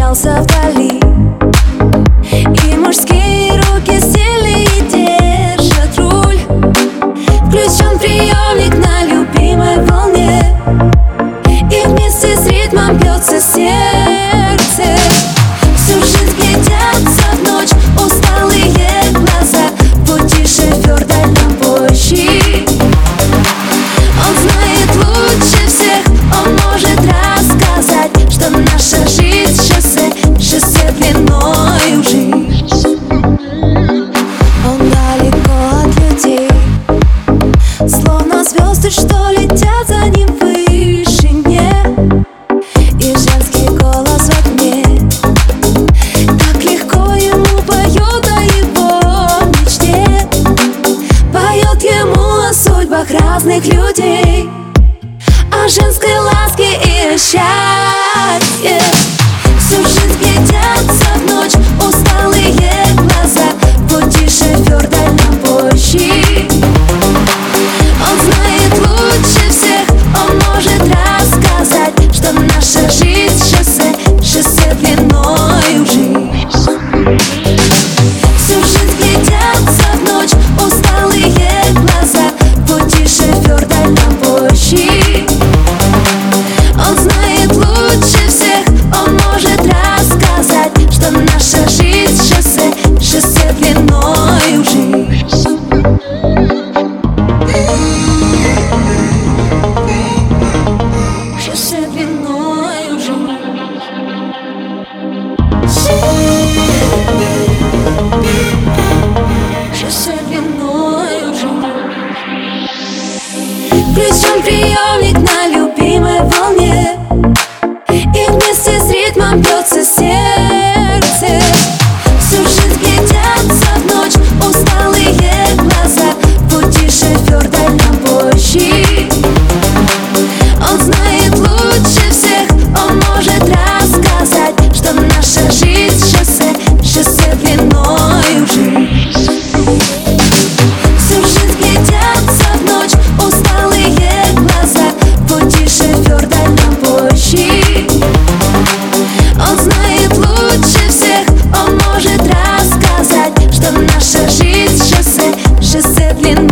остался вдали, и мужские руки сильные держат руль. Включен приемник на любимой волне, и вместе с ритмом бьется сердце. Всю жизнь глядятся в ночь усталые глаза. Пути шофер дальнобойщик. Он знает лучше всех, он может рассказать, что наша жизнь шоссе, шоссе длиною жизнь. Он далеко от людей, словно звезды, что летят за ним в вышине. И женский голос во тьме так легко ему поет о его мечте. Поет ему о судьбах разных людей, о женской ласке и о счастье. Всю жизнь глядятся в ночь усталые глаза. Пути шофер дальнобойщик. Он знает лучше всех, он может рассказать, что наша жизнь шоссе, шоссе длиною жизнь. Всю жизнь глядятся в ночь усталые глаза. Пути шофер дальнобойщик. Он знает лучше всех, он может рассказать, что наша жизнь шоссе, шоссе длиною жизнь. Шоссе длиною жизнь. Шоссе длиною жизнь. Включен приемник на любимой волне, и вместе с ритмом бьется сердце. Всю жизнь глядятся в ночь усталые глаза. Пути шофер дальнобойщик. Он знает лучше всех, он может рассказать, что наша жизнь шоссе, шоссе длиною жизнь. Всю жизнь глядятся в ночь усталые глаза. Пути шофер дальнобойщик. Он знает лучше всех, он может рассказать, что наша жизнь шоссе, шоссе длиною.